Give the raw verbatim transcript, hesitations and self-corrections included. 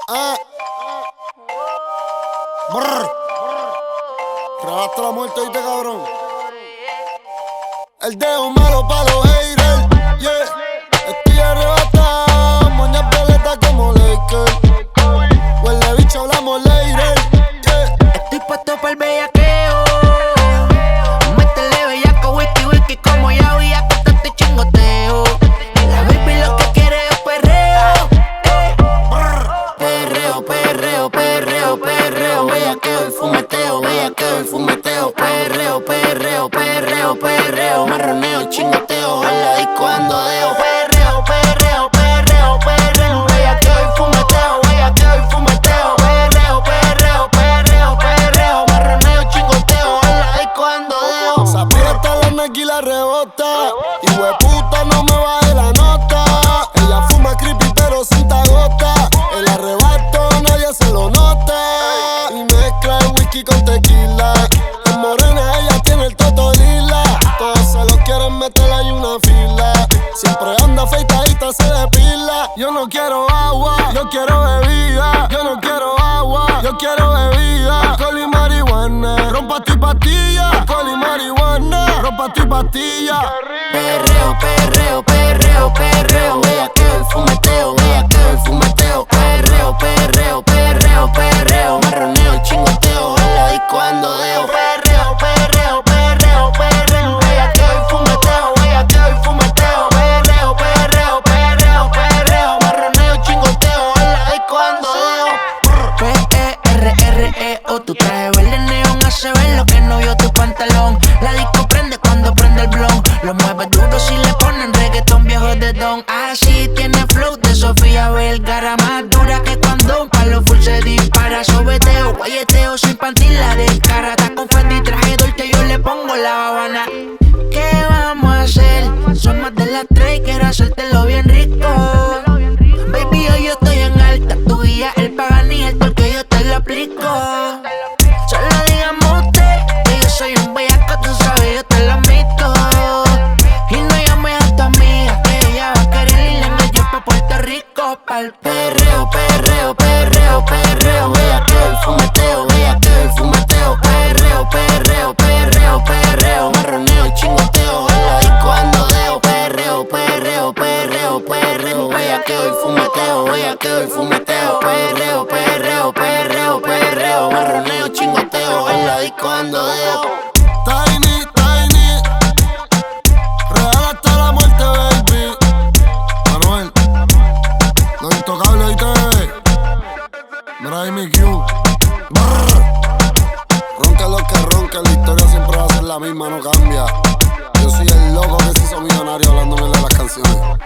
Ah. Brr. Rebaste la muerte, ¿viste, cabrón? El dedo malo pa' los haters, yeah. Estoy arrebatado, moñas violetas como Lakers. Huele bicho, hablamos later, yeah. Estoy puesto pa'l bellaqueo. Métele bellaco, whisky, whisky, como ya había que te chingoteo. La baby lo que quiere es perreo. eh. Perreo, perreo, perreo, perreo. Bellaqueo y fumeteo, bellaqueo y fumeteo. Perreo, perreo, perreo, perreo. Marroneo, chingoteo, a la disco ando deo. Perreo, perreo, perreo, perreo. Bellaqueo y fumeteo, bellaqueo y fumeteo. Perreo, perreo, perreo, perreo. Marroneo, chingoteo, a la disco ando deo. Se aprieta la negra y la rebota. Y hueputa no me baje la nota. Ella fuma creepy pero sin gota. El arrebato nadie se lo nota. Y mezcla el whisky con tequila. En morena ella tiene el toto lila. Todos se lo quieren meter ahí una fila. Siempre anda afeitadita, se depila. Yo no quiero agua, yo quiero bebida. Yo no quiero agua, yo quiero bebida. Alcohol y marihuana, rompa tu pastilla. Alcohol y marihuana, rompa tu pastilla. Perreo, perreo, perreo, perreo. Bellaqueo y fumeteo, bellaqueo y fumeteo. Perreo, perreo, perreo, perreo. Marroneo, chingoteo, a la disco ando deo. Perreo, perreo, perreo, perreo. Bellaqueo y fumeteo, bellaqueo y fumeteo. Perreo, perreo, perreo, perreo. Marroneo, chingoteo, a la disco ando deo. P E R R E O, tu traje verde neón hace ver lo que no vio tu pantalón. La disco prende cuando prende el blon. Lo mueve duro si le ponen reggaetón viejo de don. Así tiene flow de Sofía Vergara. Más dura que cuando un palo full se dispara. Sobeteo, guayeteo sin panty la descara. Está con Fendi traje Dolce, yo le pongo la Habana. ¿Qué vamos a hacer? Son más de las tres y quiero hacértelo bien rico. Baby, hoy yo estoy en alta. Tu guía, el pagan y el torque yo te lo aplico. Solo digamos usted que yo soy un bellaco, tú sabes, yo te lo admito. Y no llames a tu amiga, que ella va a querer ir en el jet pa' Puerto Rico. Pa'l perreo, perreo, perreo, perreo. Bellaqueo y fumeteo, bellaqueo y fumeteo. Perreo, perreo, perreo, perreo. Marroneo, chingoteo, a la disco ando deo. Perreo, perreo, perreo, perreo. Bellaqueo y fumeteo, bellaqueo y fumeteo. Perreo, perreo, perreo, perreo. Marroneo, chingoteo, a la disco ando deo. Tiny, tiny. Real hasta la muerte, baby. Manuel, los intocables, ¿viste? Mira ahí mi Q. Brr. Ronca lo que ronca, la historia siempre va a ser la misma, no cambia. Yo soy el loco que se hizo millonario hablándome de las canciones.